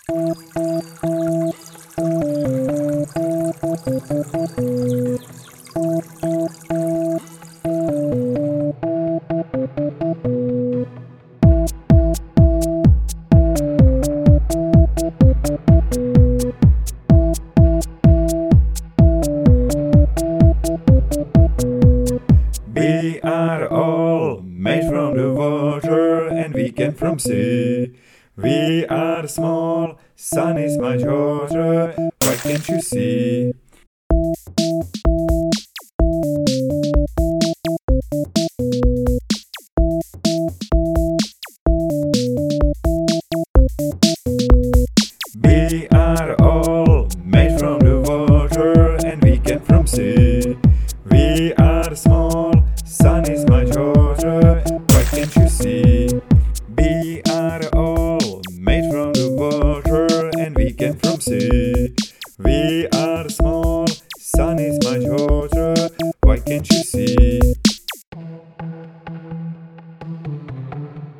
We are all made from the water and we came from sea. We are small, sun is much hotter, why can't you see? We are all made from the water and we came from sea. We are small, sun is much hotter, why can't you see? We are all made from the water and we came from sea. We are small, sun is